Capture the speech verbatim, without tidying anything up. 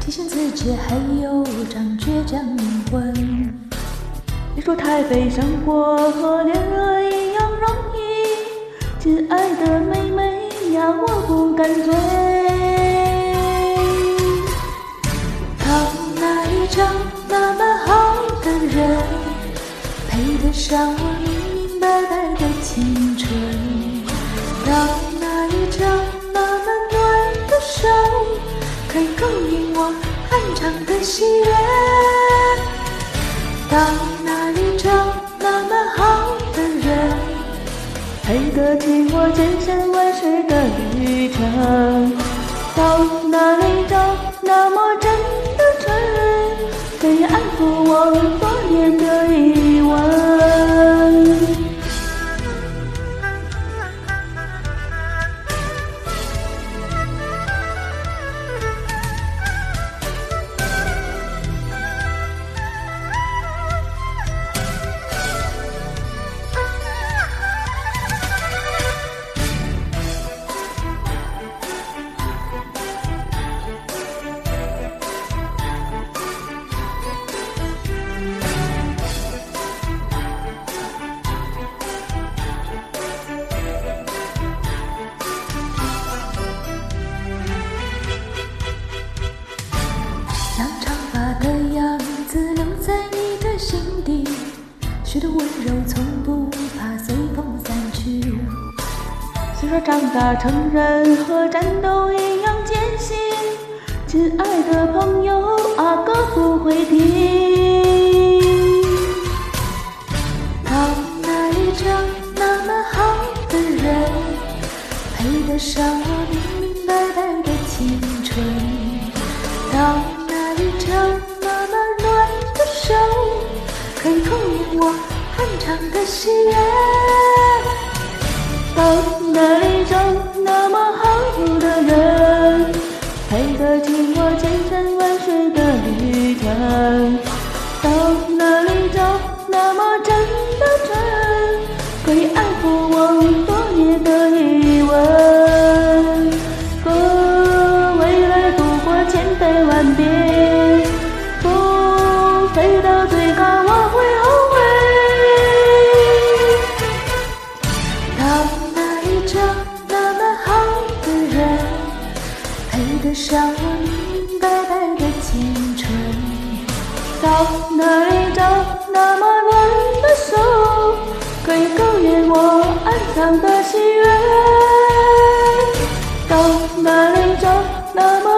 提醒自己还有张倔强灵魂。 别说台北生活和恋爱一样容易，亲爱的妹妹呀，我不敢醉。 到哪里找那么好的人，配得上我明明白白的青春？到哪里找那么暖的手，可以勾引我漫长的喜悦？到哪里找那么好的人， 配得起我千山万水的旅程？到哪里找那么真的纯人，可以安抚我多年的疑问？ 让长发的样子留在你的心底，许多温柔从不怕随风散去。 虽说长大成人和战斗一样艰辛，亲爱的朋友啊，歌不会停。 到哪里找那么好的人，配得上我明明白白的青春？到哪里找那么暖的手，可以勾引我漫长的喜悦？ 到哪里找那么好的人，配得起我千山万水的旅程？到哪里找那么真的纯，可以安抚我多年的疑问？和未来度过千百万遍，不飞到最高我会后悔。 到哪里找那么好的人，配得上我明明白白的青春？ 到哪里找那么暖的手，可以勾引我安详的喜悦？到哪里找那么